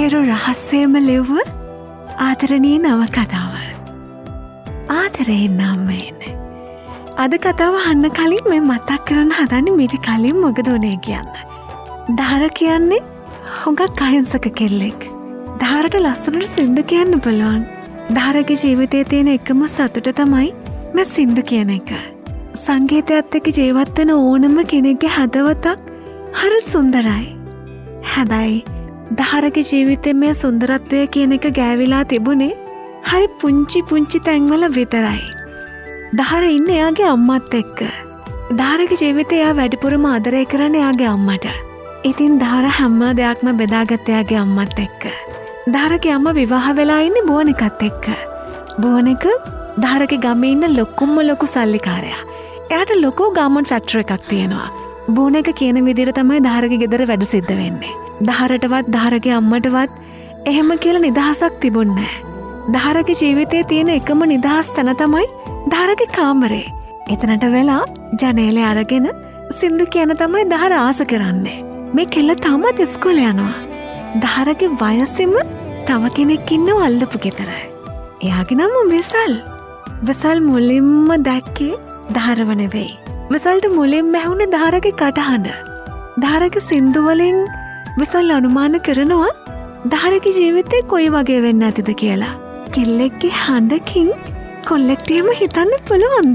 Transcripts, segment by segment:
හිරු රහස්සේම ලෙව්ව ආදරණීය නවකතාව. ආදරේ නම්මේන. අද කතාව අහන්න කලින් මම මතක් කරන්න හදන්නේ මීට කලින් මොකද උනේ කියන්න. දහර කියන්නේ හුඟක් අහිංසක කෙල්ලෙක්. දහරට ලස්සනට සින්දු කියන්න පුළුවන්. දහරගේ ජීවිතයේ තියෙන එකම සතුට තමයි මේ සින්දු කියන එක. සංගීතයත් එක්ක ජීවත් වෙන ඕනම කෙනෙක්ගේ හදවතක් හරි සුන්දරයි. හැබැයි දහරගේ ජීවිතේ මේ සුන්දරත්වය කියන එක ගෑවිලා තිබුණේ හරි පුංචි තැන්වල විතරයි. දහර ඉන්නේ එයාගේ අම්මත් එක්ක. දහරගේ ජීවිතේ එයා වැඩිපුරම ආදරය කරන්නේ එයාගේ අම්මට. ඉතින් දහර හැම දෙයක්ම බෙදාගත්ත එයාගේ අම්මත් එක්ක. දහරගේ අම්මා විවාහ වෙලා ඉන්නේ බෝනිකත් එක්ක. බෝනික දහරගේ ගමේ ඉන්න ලොකු සල්ලිකාරයා. එයාට ලොකු ගාමන් ෆැක්ටරි එකක් තියෙනවා. බෝනික කියන විදිහට තමයි දහරගේ ගෙදර වැඩ සිද්ධ වෙන්නේ. දහරටවත් දහරගේ අම්මටවත් එහෙම කියලා නිදහසක් තිබුණේ නැහැ. දහරගේ ජීවිතයේ තියෙන එකම නිදහස් තැන තමයි දහරගේ කාමරේ. එතනට වෙලා ජනේලේ අරගෙන සින්දු කියන තමයි දහර ආස කරන්නේ. මේ කෙල්ල තාමත් ඉස්කෝලේ යනවා. දහරගේ වයසෙම තව කෙනෙක් ඉන්නව අල්ලපු ගෙදරයි. එයාගේ නම විසල්. විසල් මුලින්ම දැක්කේ දහරව නෙවෙයි. විසල්ට මුලින්ම ඇහුනේ දහරගේ කටහඬ. දහරගේ සින්දු වලින් විසල් අනුමාන කරනවා දහරගේ ජීවිතේ කොයි වගේ වෙන්න ඇතිද කියලා. කෙල්ලෙක්ගේ හඬකින් කොල්ලෙක්ටම හිතන්න පුළුවන්ද?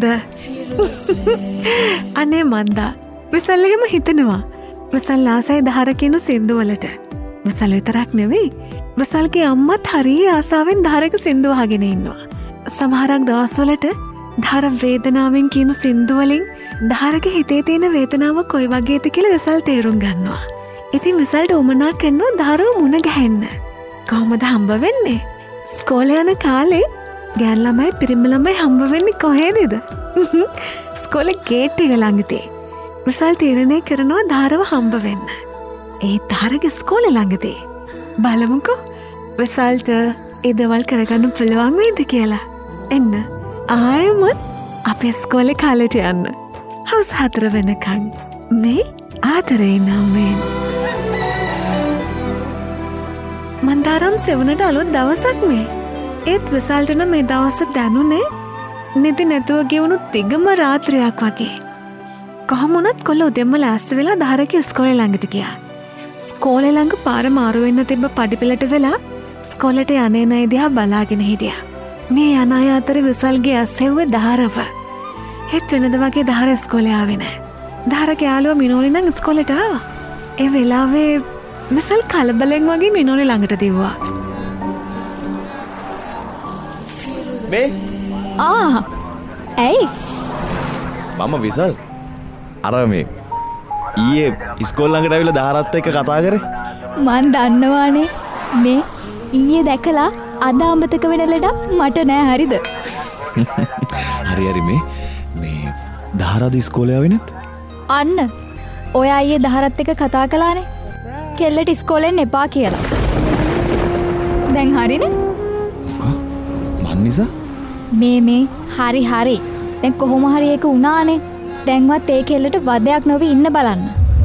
අනේ මන්දා විසල් එහෙම හිතනවා. විසල් ආසයි දහර කියන සින්දු වලට. විසල් විතරක් නෙවෙයි, විසල්ගේ අම්මත් හරිය ආසාවෙන් දහරක සින්දු අහගෙන ඉන්නවා. සමහරක් දවස්වලට දහර වේදනාවෙන් කියන සින්දු වලින් දහරගේ හිතේ තියෙන වේදනාව කොයි වගේද කියලා විසල් තේරුම් ගන්නවා. ඉතින් විසල්ට උමනා කරනවා දහරව මුණ ගැහෙන්න. කොහොමද හම්බ වෙන්නේ? ස්කෝලේ යන කාලේ ගෑන් ළමයි පිරිමි ළමයි හම්බ වෙන්නේ කොහෙදද? ස්කෝලේ ගේට් එක ළඟදී. විසල් තීරණය කරනවා දහරව හම්බ වෙන්න. ඒ දහරගේ ස්කෝලේ ළඟදී. බලමුකෝ විසල්ට ඉදවල් කරගන්න පුළුවන් වේද කියලා. එන්න ආයෙමත් අපේ ස්කෝලේ කාලේට යන්න. හවස් 4 වෙනකන් මේ ආදරේ නම්මෙන්. මන්දාරම් සෙවනට අලුත් දවසක් මේ. ඒත් විසල්ටන මේ දවස දැනුනේ නිදි නැතුව ගෙවුණු තිගම රාත්‍රියක් වගේ. කොහොමුණත් කොල්ල උදෙන්ම ලෑස්ති වෙලා දහරගේ ස්කෝලේ ළඟට ගියා. ස්කෝලේ ළඟ පාර මාරු වෙන්න තිබ්බ පඩිපෙළට වෙලා ස්කෝලේට යන්නේ නැයි දිහා බලාගෙන හිටියා. මේ යන අය අතර විසල්ගේ ඇස්සෙව්වේ දහරව. හෙත් වෙනද වගේ දහර ස්කෝලේ ආවේ නැහැ. දහරගේ යාළුවා මිනෝලි නම් ස්කෝලේට ආවා. ඒ වෙලාවේ විසල් කලබලෙන් වගේ මිනෝලි ළඟට දිව්වා. මේ ඇයි? මම විසල්. අර මේ ඊයේ ඉස්කෝල ළඟට ඇවිල්ලා දහරත් එක්ක කතා කරේ. මන් දන්නවානේ මේ ඊයේ දැකලා අද අමතක වෙන ලඩක් මට නෑ හරිද? හරි මේ දහරද ඉස්කෝලේ ආවේ නැත්? අන්න ඔය අයියේ දහරත් එක්ක කතා කළානේ. කෙල්ලට ඉස්කෝලෙන් එපා කියලා. දැන් හරිනේ? මන් නිසා? මේ හරි. දැන් කොහොම හරි ඒක වුණානේ. දැන්වත් ඒ කෙල්ලට වදයක් නොවි ඉන්න බලන්න.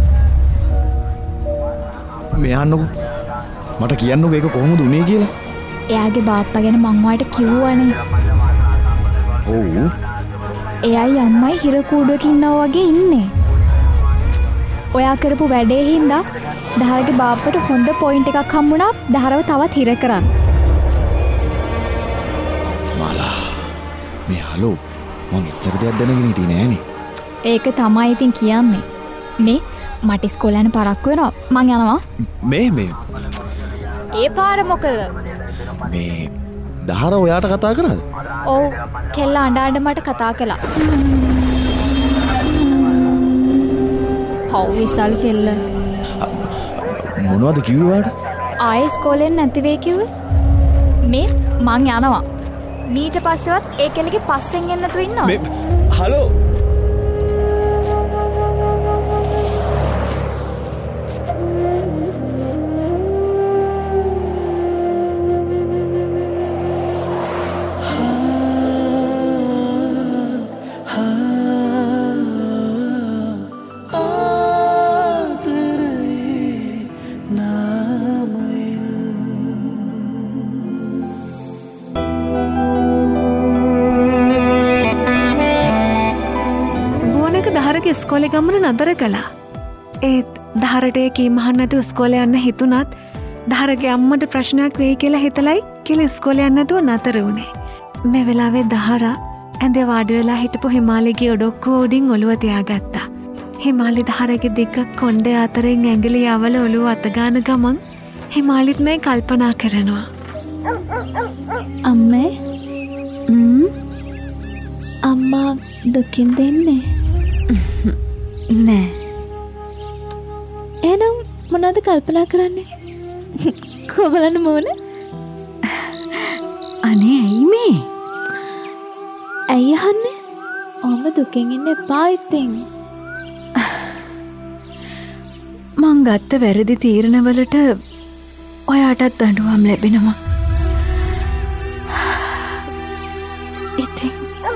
මේ අහන්නකෝ. මට කියන්නකෝ ඒක කොහොමද උනේ කියලා. එයාගේ බාප්පා ගැන මං ඔයාලට කිව්වනේ. ඔව්. එයයි අම්මයි හිර කූඩුවක ඉන්නවා වගේ ඉන්නේ. ඔයා කරපු වැඩේ හින්දා දහරගේ බාප්පට හොඳ පොයින්ට් එකක් හම්බුණා දහරව තවත් හිර කරන්න. මාලා මේ හලෝ මං එච්චර දෙයක් දැනගෙන හිටියේ නෑනේ. ඒක තමයි ඉතින් කියන්නේ. මේ මට ඉස්කෝලේ යන පරක්කු වෙනවා. මං යනවා. මේ ඒ පාර මොකද? මේ දහර ඔයාට කතා කරාද? ඔව් කෙල්ල අඬ මට කතා කළා. හව් විසල් කෙල්ල. මොනවද කිව්වේ වාට? ආයෙ ඉස්කෝලෙන් නැති වෙයි කිව්වේ. මේ මං යනවා. මීට පස්සෙවත් ඒ කෙල්ලගේ පස්සෙන් එන්න තු ඉන්නවා. මේ හලෝ ආදරේ නාමයෙන් දහරගේ ඉස්කෝලේ ගමන නතර කළා. ඒත් දහරට ඒ කීමහන් නැතුව ඉස්කෝලේ යන්න හිතුණත් දහරගේ අම්මට ප්‍රශ්නයක් වෙයි කියලා හිතලයි කියලා ඉස්කෝලේ යන්න නැතුව නතර වුණේ. මේ වෙලාවේ දහරා ඇඳේ වාඩි වෙලා හිටපු හිමාලිගේ ඔඩොක්කුව උඩින් ඔළුව තියාගත්තා. හිමාලි දහරගේ දිග කොණ්ඩේ අතරින් ඇඟිලි යවල ඔළුව අතගාන ගමන් හිමාලිත් මේ කල්පනා කරනවා. අම්මේ අම්මා දුකින් දෙන්නේ නෑ. එහෙනම් මොනවද කල්පනා කරන්නේ? කොබලන්න මොන? අනේ ඇයි මේ? ඇයි අහන්නේ? ඔහම දුකින් ඉන්න එපා ඉතින්. මං ගත්ත වැරදි තීරණවලට ඔයාටත් දඬුවම් ලැබෙනවා. ඉතින්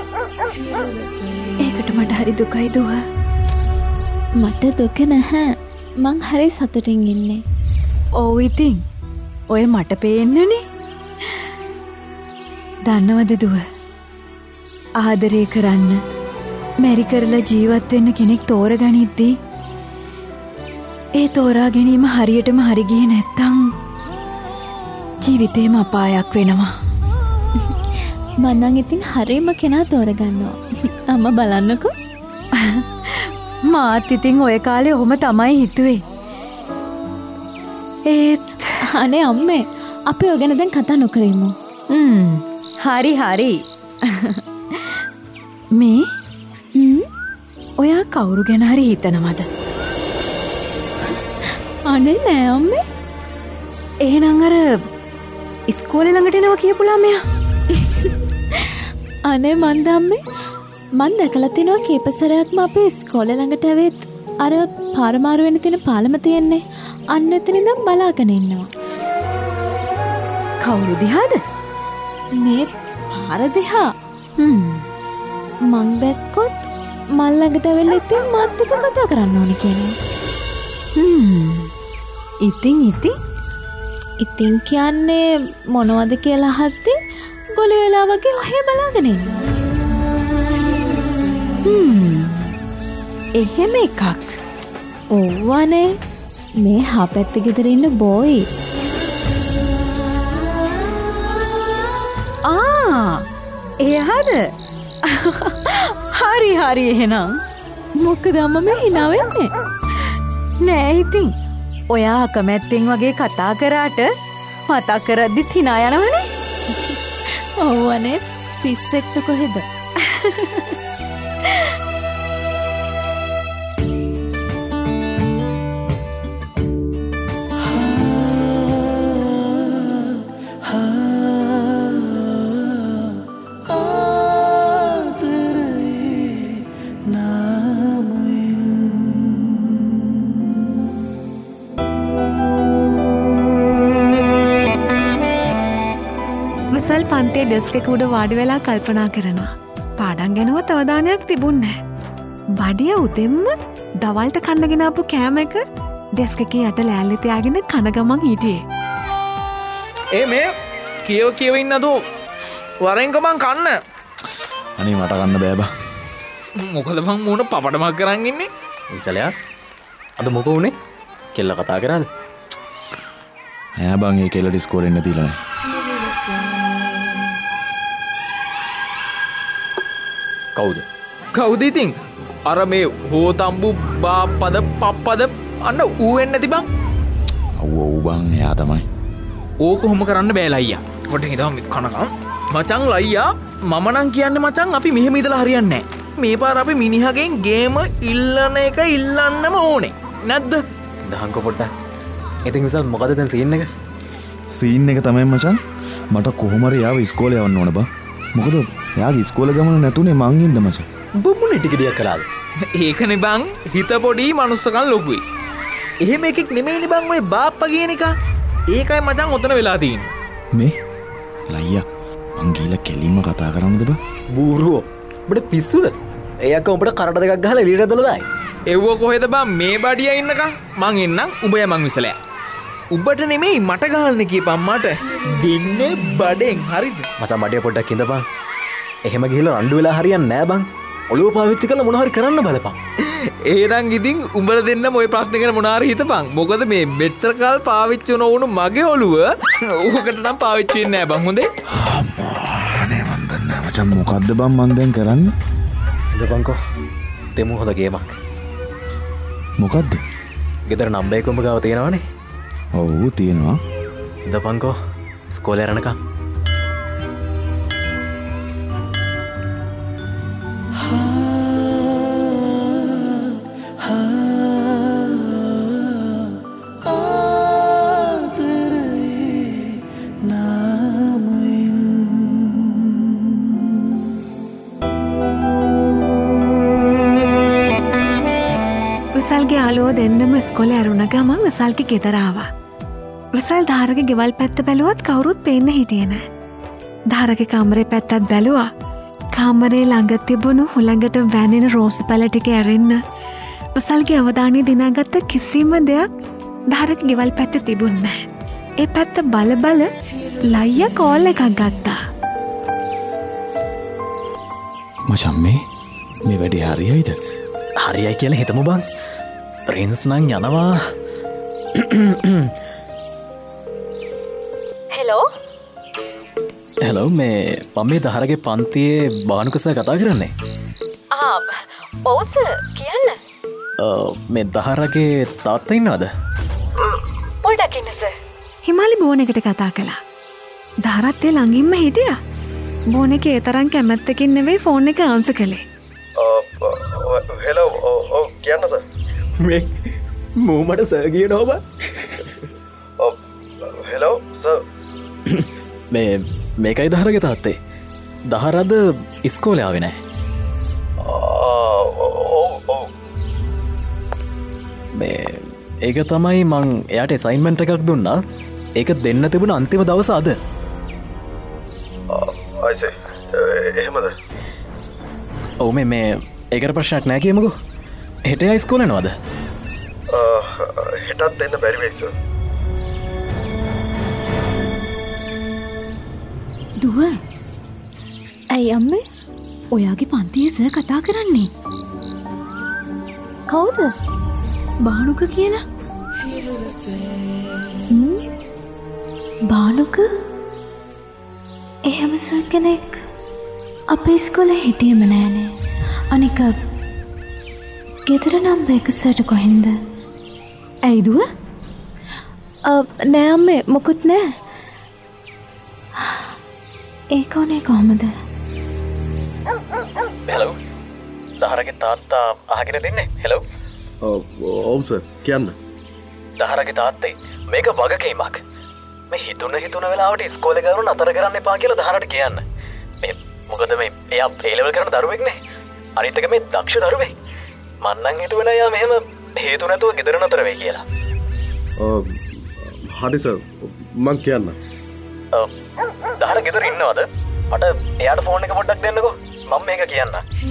ඒකට මට හරි දුකයි දුව. මට දුක නැහැ. මං හරි සතුටින් ඉන්නේ. ඔව් ඉතින් ඔය මට පේන්නනේ. දන්නවද දුව? ආදරය කරන්න මැරි කරලා ජීවත් වෙන්න කෙනෙක් තෝරගනිද්දී ඒ තෝරා ගැනීම හරියටම හරි ගියේ නැත්තම් ජීවිතේම අපායක් වෙනවා. මං නම් ඉතින් හරියම කෙනා තෝරගන්නවා. අම්මා බලන්නකෝ. මාත් ඉතින් ඔය කාලේ ඔහොම තමයි හිතුවේ. ඒත් අනේ අම්මේ අපි ඔය ගැන දැන් කතා නොකරමු. හරි හරි. මේ ඔයා කවුරු ගැන හරි හිතනවද? අනේ නෑ අම්මේ. එහෙනම් අර ඉස්කෝලේ ළඟට එනවා කියපු ළමයා. අනේ මන්ද අම්මේ මන් දැකලා තිනවා කීප සැරයක්ම අපේ ඉස්කෝලේ ළඟට ඇවිත් අර පාරමාරු වෙන තියෙන පාලම තියෙන්නේ. අන්න එතන ඉඳන් බලාගෙන ඉන්නවා. කවුරු දිහාද? මේ පාර දිහා. මං දැක්කොත් මල් ළඟට ඇවිල්ලා ඉතින් මාත් එක්ක කතා කරන්න ඕනේ කියනවා. ඉතින් කියන්නේ මොනවද කියලා අහද්දී ගොළු වෙලා වගේ ඔහේ බලාගෙන ඉන්නවා. එහෙම එකක්. ඔව්වනේ. මේ හපැත්ත ගෙදර ඉන්න බෝයි. එයාද? හරි එහෙනම්. මොකද අම්මා මේ hina වෙන්නේ? නෑ ඉතින් ඔයා අකමැත්තෙන් වගේ කතා කරාට මතක් කරද්දිත් hina යනවනේ. ඔව්වනේ. පිස්සෙක්ද කොහෙද? විසල් පන්තියේ ඩෙස්ක් එක උඩ වාඩි වෙලා කල්පනා කරනවා. පාඩම් ගැනවත් අවධානයක් තිබුණේ නැහැ. බඩිය උදෙන්ම දවල්ට කන්න ගෙන ආපු කෑම එක ඩෙස්ක් එකේ යට ලෑල්ලේ තියාගෙන කන ගමන් හිටියේ. මේ කියව ඉන්නද වරෙන්ක මං කන්න. අනේ මට කන්න බෑ බා. මොකද මං මූණ පපඩමක් කරන් ඉන්නේ. විසලයා අද මොක උනේ? කෙල්ල කතා කරාද? ඈ බං ඒ කෙල්ලට ඉස්කෝලේ එන්න දීලා නැහැ. කවුද ඉතින්? අර මේ හෝතම්බු බාපද පප්පද අන්න ඌ වෙන්නේ නැති බං. ඔව් බං එයා තමයි. ඕක කොහොම කරන්න බෑ ලයියා. කොට හිතම කනකම්. මචං ලයියා මම නම් කියන්නේ මචං අපි මෙහෙම ඉඳලා හරියන්නේ නැහැ. මේ පාර අපි මිනිහගෙන් ගේම ඉල්ලන එක ඉල්ලන්නම ඕනේ. නැද්ද? දහංකො පොඩ්ඩක්. ඉතින් විසල් මොකද දැන් සීන් එක? සීන් එක තමයි මචං. මට කොහොම හරි යාව ඉස්කෝලේ යවන්න ඕන බං. මොකද යාගේ ඉස්කෝල ගමන නැතුනේ මං හින්දා මචං. උඹ මොනේ ටික දියක් කරාද? ඒකනේ බං හිත පොඩි මනුස්සකම් ලොකුයි. එහෙම එකෙක් නෙමෙයිනේ බං ඔය බාප්පා කියන එක. ඒකයි මචං ඔතන වෙලා තියෙන්නේ. මේ ලයියා මං ගිහලා කෙලින්ම කතා කරන්නද බං? බූරුවෝ. උඹට පිස්සුද? එයාක උඹට කරට දෙකක් ගහලා එළියට ඇදලා දායි. එව්ව කොහෙද බං මේ බඩිය ඉන්නකම් මං එන්නම් උඹ යමන් විසලයා. උඹට නෙමෙයි මට ගහන්න කියපන් මට. දෙන්නේ බඩෙන් හරිද? මචං බඩේ පොඩ්ඩක් ඉඳපන්. එහෙම ගිහලා රණ්ඩු වෙලා හරියන්නේ නෑ බං. ඔළුව පාවිච්චි කරලා මොනවා හරි කරන්න බලපන්. එහෙනම් ඉතින් උඹලා දෙන්න ඔය ප්‍රශ්නේ ගැන මොනාරි හිතපන්. මොකද මේ මෙච්චර කාල පාවිච්චි නොවුණු මගේ ඔළුව ඕකට නම් පාවිච්චි වෙන්නේ නැහැ බං. හොඳේ. අනේ මන් දන්නේ නැහැ මචං මොකද්ද බං මන් දැන් කරන්නේ? ඉඳපන්කෝ. දෙමු හොඳ ගේමක්. මොකද්ද? ගෙදර නම්බර් එක උඹ ගාව තියෙනවනේ. ඔව් තියෙනවා. ඉඳපන්කෝ. ඉස්කෝලේ යනකම්. විසල්ගේ යාළුවෝ දෙන්නම ඉස්කෝලේ ඇරුණ ගමන් විසල්ගේ ගෙදර ආවා. විසල් ධාරගේ ගෙවල් පැත්ත බැලුවත් කවුරුත් පේන්න හිටියේ නෑ. ධාරගේ කාමරේ පැත්තත් බැලුවා. කාමරේ ළඟ තිබුණු හුළඟට වැනෙන රෝස පැල ටික ඇරෙන්න විසල්ගේ අවධානය දිනාගත්ත කිසිම දෙයක් ධාරගේ ගෙවල් පැත්තේ තිබුණේ නෑ. ඒ පැත්ත බල ලයියා කෝල් එකක් ගත්තා. මචං මේ වැඩේ හරියයිද? හරියයි කියලා හිතමු බං. ප්‍රින්ස් නම් යනවා. හෙලෝ මේ මම මේ දහරගේ පන්තියේ බානුක සර් කතා කරන්නේ. ඔව් සර් කියන්න. මේ දහරගේ තාත්තා ඉන්නවද? පොඩ්ඩක් ඉන්න සර්. හිමාලි බෝන් එකට කතා කළා. දහරත් ඒ ළඟින්ම හිටියා. බෝන් එකේ ඒ තරම් කැමැත්තකින් නෙවෙයි ෆෝන් එක ආන්සර් කළේ. හෙලෝ ඔව් කියන්න සර්. මේ මට සර් කියනවා බං. Hello sir. මේකයි දහරගේ තාත්තේ. දහරද ඉස්කෝලේ ආවේ නැහැ. ඒක තමයි මං එයාට අසයින්මන්ට් එකක් දුන්නා. ඒක දෙන්න තිබුණ අන්තිම දවස අද. එහෙමද? ඔව් මේ ඒකට ප්‍රශ්නයක් නැහැ කියමුකෝ. හෙට එයා ඉස්කෝලේ යනවද? හෙටත් දෙන්න බැරි වෙයි සර්. දුව ඇයි අම්මේ ඔයාගේ පන්තියේ සර් කතා කරන්නේ? කවුද? බානුක කියලා? බානුක? එහෙම සර් කෙනෙක් අපේ ඉස්කෝලේ හිටියම නෑනේ. අනික ගෙදර නම්බර් එක සර්ට කොහෙන්ද? ඇයි දුව? නෑ අම්මේ මොකුත් නෑ. ඒක උනේ කොහමද? හෙලෝ දහරගේ තාත්තා අහගෙන දෙන්නේ. හෙලෝ ඔව් සර් කියන්න. දහරගේ තාත්තේ මේක වගකීමක්. මේ හිතුන වෙලාවට ඉස්කෝලේ ගාන නතර කරන්න එපා කියලා දහරට කියන්න. මේ මොකද මේ එයා A level කරන දරුවෙක් නේ. අනිත් එක මේ දක්ෂ දරුවෙක්. මං නම් හිතුවේ නෑ එයා මෙහෙම හේතු නැතුව ගෙදර නතර වෙයි කියලා. හරි සර් මං කියන්න. දහර ගෙදර ඉන්නවද? මට එයාට ෆෝන් එක පොඩ්ඩක් දෙන්නකෝ. මම මේක කියන්න.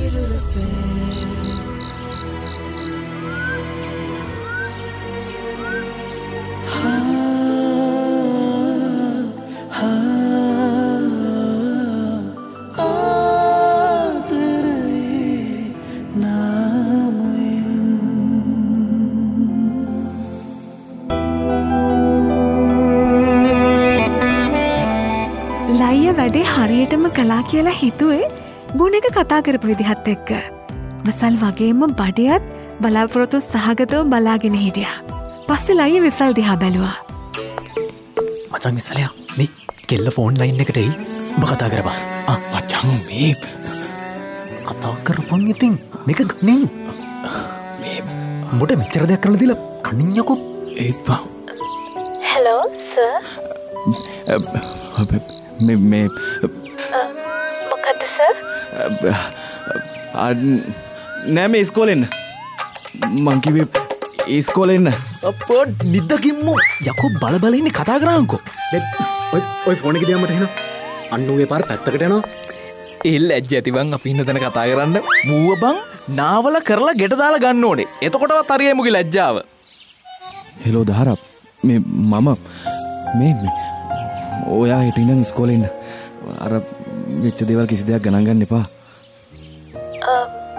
වැඩේ හරියටම කලා කියලා හිතුවේ බුණ එක කතා කරපු විදිහත් එක්ක. විසල් වගේම බඩයත් බලාපොරොත්තු සහගතව බලාගෙන හිටියා. පස්සේ ලයිය විසල් දිහා බැලුවා. මචං විසලයා මේ කෙල්ල ෆෝන් ලයින් එකට එයි. ඔබ කතා කරපන්. මචං මේ කතා කරපන් ඉතින් මේක ගන්නේ. මේ උඹට මෙච්චර දෙයක් කරලා දීලා කණින්නකෝ. ඒත් බං. Hello sir. මේ මොකද්ද සර්? නෑ මේ ඉස්කෝලේ එන්න. මං කිව්වේ ඉස්කෝලේ එන්න. අපෝ නිද්දකින්මු. යකෝ බල ඉන්නේ කතා කරාන්කෝ. ඔය ෆෝන් එකේ දිහාමට එනවා. අන්නුගේ පාර පැත්තකට යනවා. එල් ඇජ්ජ ඇති බං අපි ඉන්න තැන කතා කරන්න. මූව බං නාවල කරලා ගෙට දාලා ගන්න ඕනේ. එතකොටවත් හරියයි මුගේ ලැජ්ජාව. හෙලෝ දහරප් මේ ඔයා හිට ඉඳන් ඉස්කෝලේ ඉන්න. අර වෙච්ච දේවල් කිසි දෙයක් ගණන් ගන්න එපා.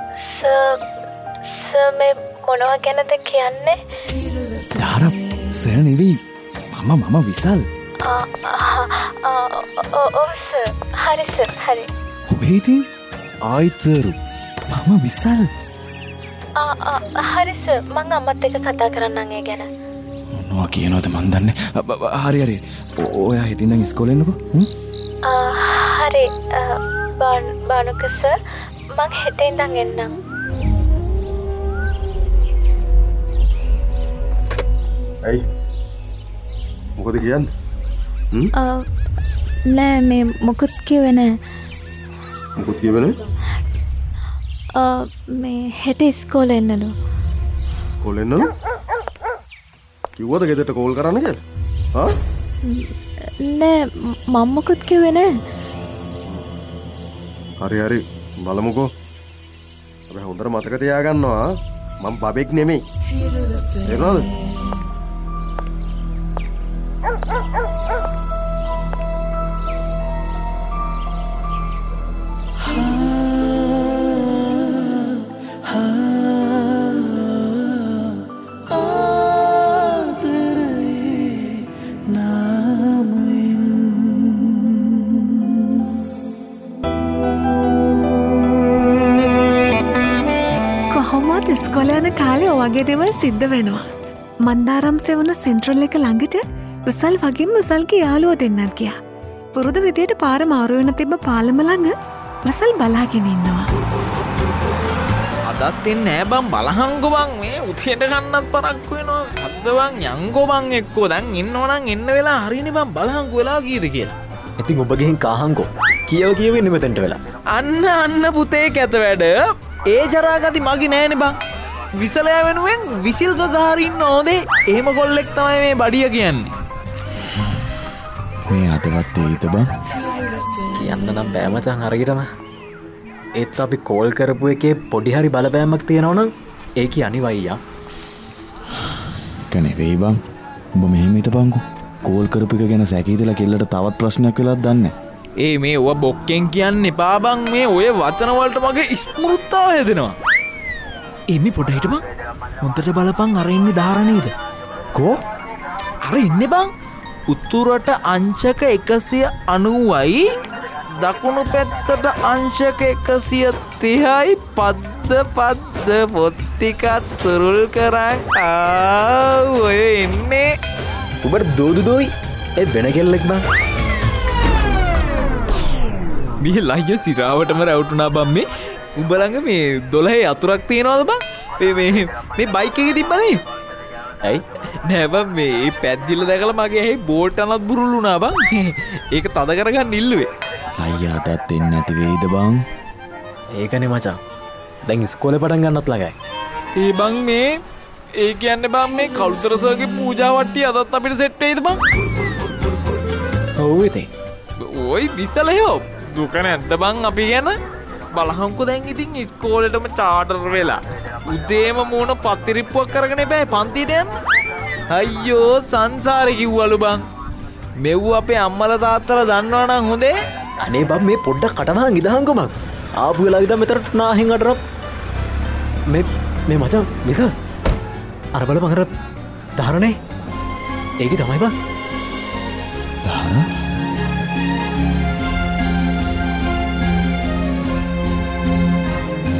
මේ මොනවා ගැනද කියන්නේ? ධාර සර් නෙවෙයි මම විසල්. ඔව් සර්. හරි සර්. හරි. ඔය ඉතින් ආයිත් සර් මම විසල්. හරි සර්. මං අම්මත් එක්ක කතා කරන්නම් ඒ ගැන. මොනවා කියනවද මන් දන්නේ. හරි. ඔයා හිටින් දැන් ඉස්කෝලේ එන්නකෝ. හරි. බානුක සර් මං හෙට ඉඳන් එන්නම්. ඇයි මොකද කියන්නේ? නෑ මේ මොකුත් කිව්වේ නෑ. මොකද කියවනේ? මේ හෙට ඉස්කෝලේ එන්නලු. ඉස්කෝලේ එන්නලු? කිව්වද ගෙදරට කෝල් කරන්න කියලා? නෑ මම මොකුත් කිව්වේ නෑ. හරි බලමුකෝ. හැබැයි හොඳට මතක තියාගන්නවා මම බබෙක් නෙමෙයි. තේරුණාද? ඉස්කෝලේ යන කාලේ ඔයගේ දේවල් සිද්ධ වෙනවා. මන්දාරම් සෙවන සෙන්ට්‍රල් එක ළඟට විසල් වගේම විසල්ගේ යාළුවෝ දෙන්නත් ගියා. පුරුදු විදියට පාර මාරු වෙන තිබ්බ පාලම ළඟ විසල් බලාගෙන ඉන්නවා. අදත් එන්නේ නෑ බං බලහංගෝ බං මේ උතියට ගන්නත් පරක්කු වෙනවා. අද බං යංගෝ බං එක්කෝ දැන් ඉන්නවනම් එන්න වෙලා හරිනේ බං බලහංගෝ වෙලා කීයද කියලා. ඉතින් ඔබ ගිහින් කාහංගෝ කියව ඉන්නේ මෙතනට වෙලා. අන්න පුතේ කැත වැඩ. ඒ ජරාගති මගේ නෑනේ බං. විසලයා වෙනුවෙන් විසිල් ගහරින්න ඕනේ. එහෙම කොල්ලෙක් තමයි මේ බඩිය කියන්නේ. මේ අතවත් ඒත බං කියන්න නම් බෑ මචං හරියටම. ඒත් අපි කෝල් කරපු එකේ පොඩි හරි බලපෑමක් තියෙනවනම් ඒ කියන්නේ අයියා. කනේ බං උඹ මෙහෙම හිටපන්කෝ. කෝල් කරපු එක ගැන සැකීතලා කෙල්ලට තවත් ප්‍රශ්නයක් වෙලාද දන්නේ. ඒ මේ ඔය බොක්කෙන් කියන්න එපා බං. මේ ඔය වචන වලට මගේ ස්මෘතාව හැදෙනවා. එමි පොඩ හිටපන්. හොඳට බලපන් අර ඉන්නේ ධාර නේද? කෝ? අර ඉන්නේ බං. උතුරට අංශක 190යි දකුණු පැත්තට අංශක 130යි පද්ද පොත් ටිකක් තුරුල් කරන් ඔය එන්නේ. උඹට දෝයි ඒ වෙන කෙල්ලෙක් බං. මේ ලයිය සිරාවටම රැවටුණා බං. මේ උඹ ළඟ මේ 12 අතුරක් තියනවද බං? මේ බයික් එකේ තිබ්බනේ. ඇයි? නෑ බං මේ පැද්දිල දැකලා මගේ ඇහි බෝල්ට් අනත් බුරුල් වුණා බං. ඒක තද කරගන්න ඉල්ලුවේ. අයියා තාත් එන්නේ නැති වෙයිද බං? ඒකනේ මචං. දැන් ඉස්කෝලේ පටන් ගන්නත් ළඟයි. ඒ බං මේ ඒ කියන්නේ බං මේ කළුතර සර්ගේ පූජා වට්ටිය අදත් අපිට සෙට් වෙයිද බං? ඔව් ඉතින්. ඔයි විසලයෝ දුක නැද්ද බං අපි ගැන? බලහංකෝ දැන් ඉතින් ඉස්කෝලේටම චාටර් වෙලා උදේම මූණ පත්තිරිප්පුවක් කරගෙන බෑ පන්තියට යන්න. අයියෝ සංසාරේ කිව්වලු බං. මෙව්ව අපේ අම්මලා තාත්තලා දන්නවා නම් හොඳේ. අනේ බං මේ පොඩ්ඩක් කටවහන් ඉදහංකෝ මං. ආපු වෙලාව ඉඳන් මෙතන නාහෙන් අඩරප්. මේ මචං විසල්. අර බලපන් අර ධාරණේ. ඒකේ තමයි බං.